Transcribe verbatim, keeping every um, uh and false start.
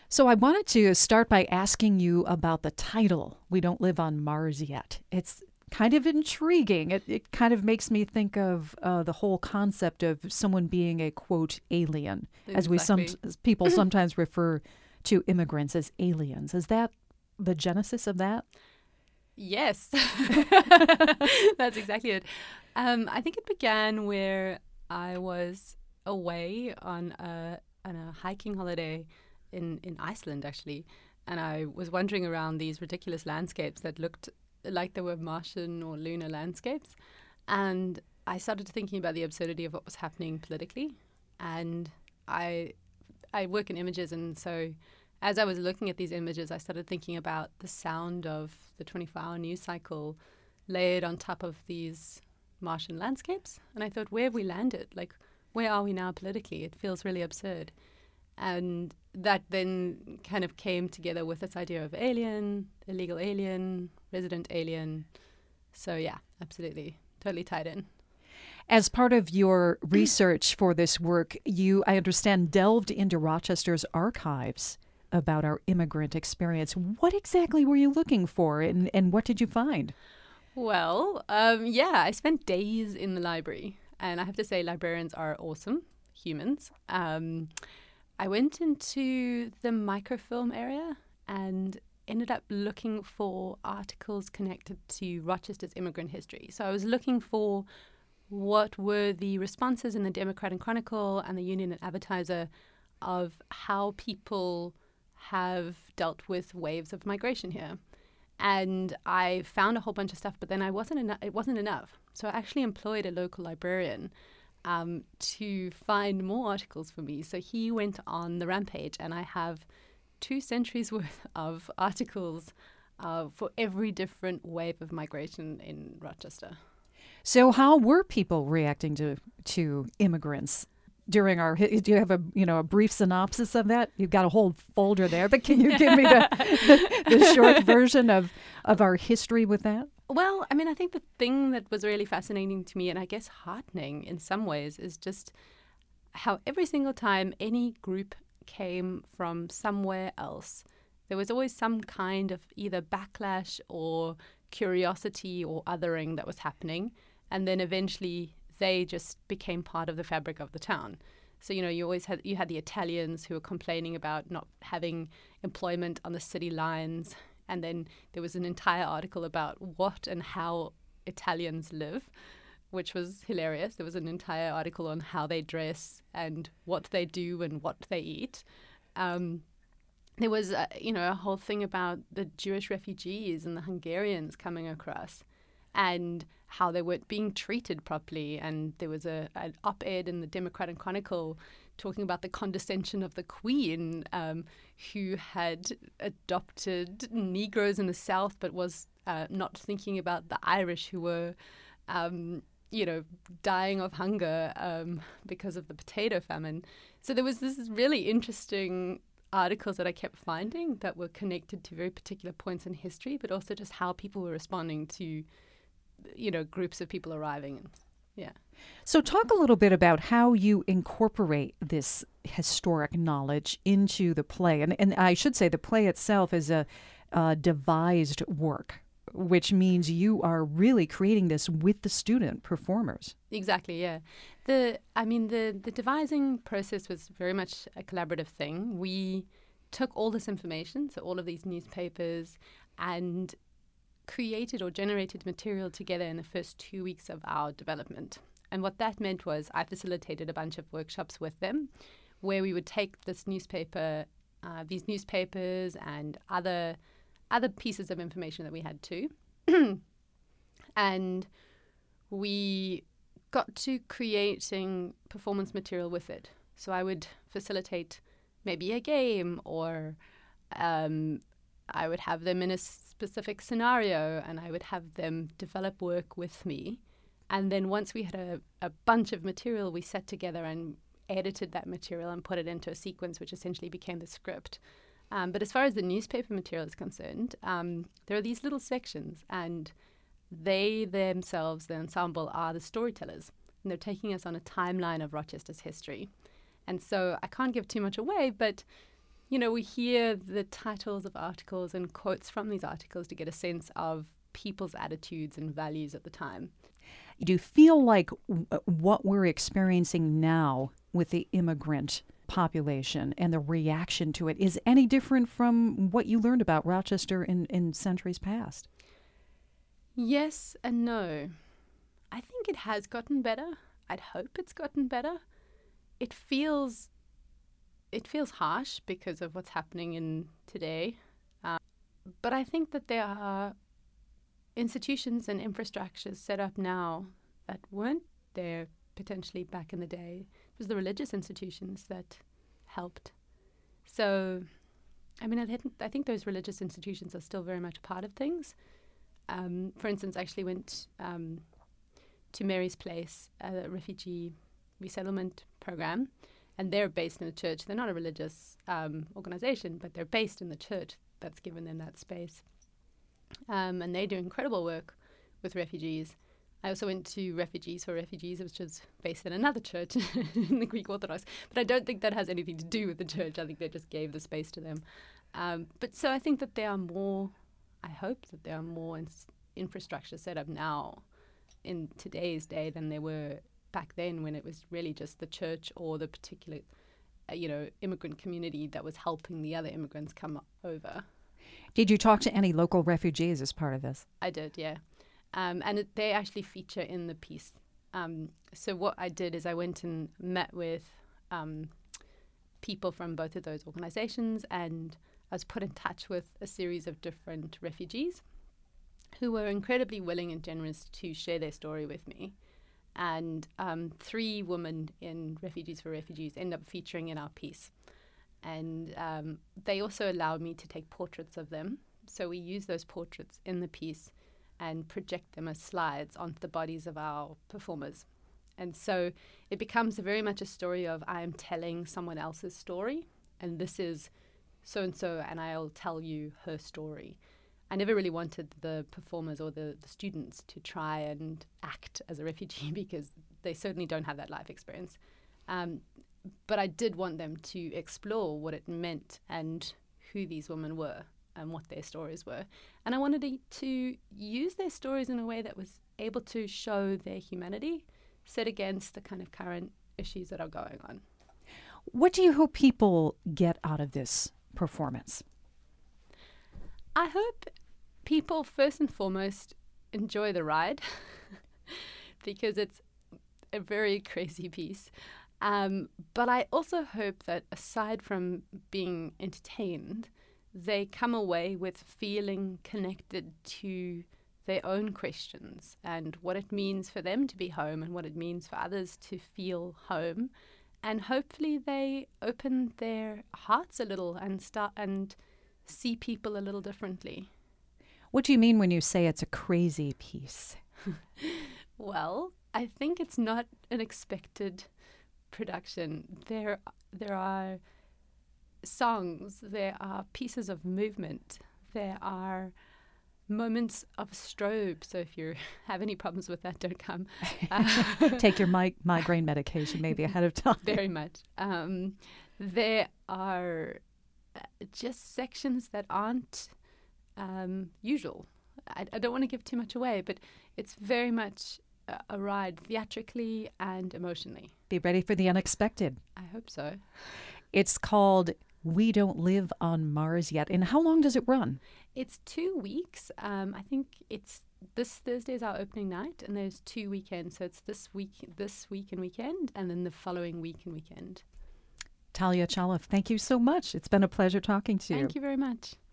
So I wanted to start by asking you about the title, We Don't Live on Mars Yet. It's kind of intriguing. It, it kind of makes me think of uh, the whole concept of someone being a, quote, alien, as we some Exactly. as people sometimes refer to immigrants as aliens. Is that the genesis of that? Yes, that's exactly it. Um, I think it began where I was away on a on a hiking holiday in in Iceland, actually, and I was wandering around these ridiculous landscapes that looked like they were Martian or lunar landscapes, and I started thinking about the absurdity of what was happening politically, and I I work in images, and so as I was looking at these images, I started thinking about the sound of the twenty-four hour news cycle layered on top of these Martian landscapes. And I thought, where have we landed? Like, where are we now politically? It feels really absurd. And that then kind of came together with this idea of alien, illegal alien, resident alien. So, yeah, absolutely. Totally tied in. As part of your research for this work, you, I understand, delved into Rochester's archives about our immigrant experience. What exactly were you looking for, and, and what did you find? Well, um, yeah, I spent days in the library, and I have to say, librarians are awesome humans. Um, I went into the microfilm area and ended up looking for articles connected to Rochester's immigrant history. So I was looking for what were the responses in the Democrat and Chronicle and the Union and Advertiser of how people have dealt with waves of migration here. And I found a whole bunch of stuff, but then I wasn't eno- it wasn't enough. So I actually employed a local librarian um, to find more articles for me. So he went on the rampage, and I have two centuries worth of articles uh, for every different wave of migration in Rochester. So, how were people reacting to to immigrants during our? Do you have a you know a brief synopsis of that? You've got a whole folder there, but can you give me the the, the short version of of our history with that? Well, I mean, I think the thing that was really fascinating to me, and I guess heartening in some ways, is just how every single time any group came from somewhere else, there was always some kind of either backlash or curiosity or othering that was happening. And then eventually they just became part of the fabric of the town. So, you know, you always had you had the Italians who were complaining about not having employment on the city lines. And then there was an entire article about what and how Italians live, which was hilarious. There was an entire article on how they dress and what they do and what they eat. Um, there was, uh, you know, a whole thing about the Jewish refugees and the Hungarians coming across and how they weren't being treated properly. And there was a, an op-ed in the Democrat and Chronicle talking about the condescension of the Queen, um, who had adopted Negroes in the South but was uh, not thinking about the Irish who were, um, you know, dying of hunger um, because of the potato famine. So there was this really interesting articles that I kept finding that were connected to very particular points in history, but also just how people were responding to, you know, groups of people arriving. Yeah. So, talk a little bit about how you incorporate this historic knowledge into the play. And, and I should say the play itself is a, a devised work, which means you are really creating this with the student performers. Exactly, yeah. The I mean the the devising process was very much a collaborative thing. We took all this information, so all of these newspapers, and created or generated material together in the first two weeks of our development. And what that meant was I facilitated a bunch of workshops with them where we would take this newspaper, uh, these newspapers and other other pieces of information that we had too. And we got to creating performance material with it. So I would facilitate maybe a game, or um, I would have them in a specific scenario and I would have them develop work with me. And then once we had a, a bunch of material, we sat together and edited that material and put it into a sequence, which essentially became the script. Um, but as far as the newspaper material is concerned, um, there are these little sections, and they themselves, the ensemble, are the storytellers. And they're taking us on a timeline of Rochester's history. And so I can't give too much away, but you know, we hear the titles of articles and quotes from these articles to get a sense of people's attitudes and values at the time. Do you feel like w- what we're experiencing now with the immigrant population and the reaction to it is any different from what you learned about Rochester in, in centuries past? Yes and no. I think it has gotten better. I'd hope it's gotten better. It feels it feels harsh because of what's happening in today. Um, but I think that there are institutions and infrastructures set up now that weren't there potentially back in the day. It was the religious institutions that helped. So, I mean, I think, I think those religious institutions are still very much a part of things. Um, for instance, I actually went um, to Mary's Place, a refugee resettlement program, and they're based in a church. They're not a religious um, organization, but they're based in the church that's given them that space. Um, and they do incredible work with refugees. I also went to Refugees for Refugees, which is based in another church in the Greek Orthodox. But I don't think that has anything to do with the church. I think they just gave the space to them. Um, but so I think that there are more, I hope that there are more in- infrastructure set up now in today's day than there were back then, when it was really just the church or the particular, uh, you know, immigrant community that was helping the other immigrants come over. Did you talk to any local refugees as part of this? I did, yeah. Um, and it, they actually feature in the piece. Um, so what I did is I went and met with um, people from both of those organizations, and I was put in touch with a series of different refugees who were incredibly willing and generous to share their story with me. And um, three women in Refugees for Refugees end up featuring in our piece. And um, they also allowed me to take portraits of them. So we use those portraits in the piece and project them as slides onto the bodies of our performers. And so it becomes a very much a story of I am telling someone else's story, and this is so-and-so, and I'll tell you her story. I never really wanted the performers or the, the students to try and act as a refugee because they certainly don't have that life experience. Um, but I did want them to explore what it meant and who these women were and what their stories were. And I wanted to, to use their stories in a way that was able to show their humanity set against the kind of current issues that are going on. What do you hope people get out of this performance? I hope people, first and foremost, enjoy the ride because it's a very crazy piece. Um, but I also hope that aside from being entertained, they come away with feeling connected to their own questions and what it means for them to be home and what it means for others to feel home. And hopefully they open their hearts a little and start and see people a little differently. What do you mean when you say it's a crazy piece? Well, I think it's not an expected production. There, there are songs, there are pieces of movement, there are moments of strobe. So if you have any problems with that, don't come. Uh, Take your mi- migraine medication maybe ahead of time. Very much. Um, there are just sections that aren't um, usual. I, I don't want to give too much away, but it's very much a, a ride theatrically and emotionally. Be ready for the unexpected. I hope so. It's called We Don't Live on Mars Yet. And how long does it run? It's two weeks. Um, I think it's this Thursday is our opening night, and there's two weekends. So it's this week, this week and weekend, and then the following week and weekend. Talia Chalif, thank you so much. It's been a pleasure talking to you. Thank you very much.